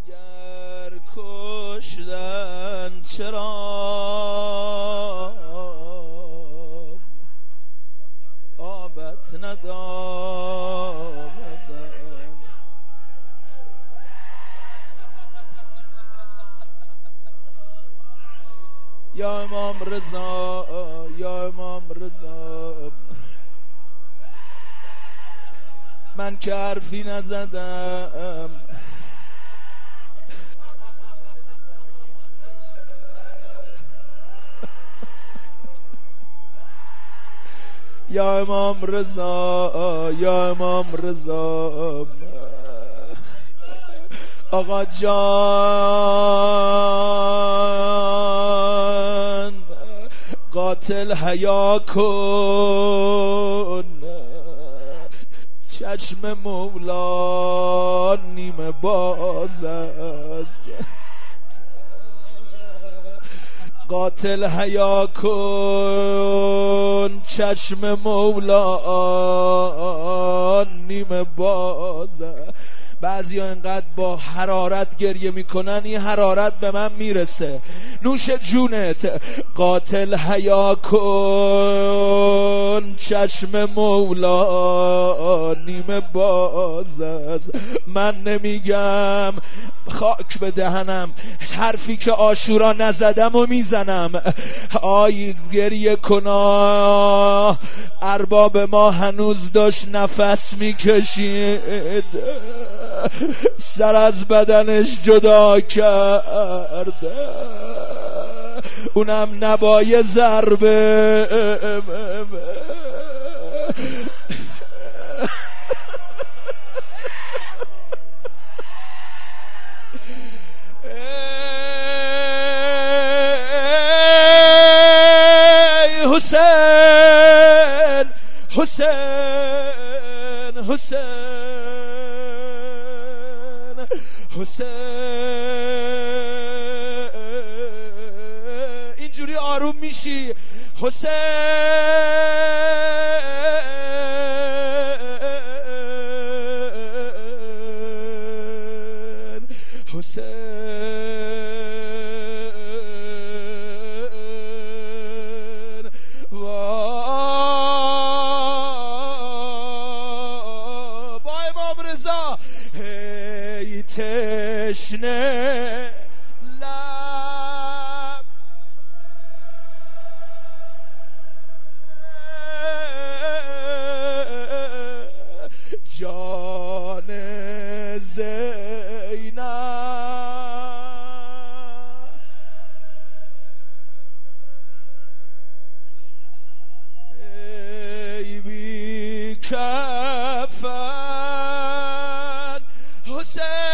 اگر کشتن چرا آبت ندامدن یا امام رضا یا امام رضا من که حرفی نزدم یا امام رضا یا امام رضا آقا جان قاتل حیا کن چشم مولا نیمه باز است قاتل حیا کن چشم مولا نیمه باز است. بعضیا اینقدر با حرارت گریه میکنن این حرارت به من میرسه. نوش جونت. قاتل حیا کن چشم مولا نیمه باز است. من نمیگم خاک به دهنم حرفی که عاشورا نزدم و میزنم. آی گریه کنا ارباب ما هنوز داشت نفس میکشید سر از بدنش جدا کرده اونم نبای ضربه حسین حسین حسین حسین اینجوری آروم میشی. حسین حسین تشنه لب جان زینب ای بی کفن حسین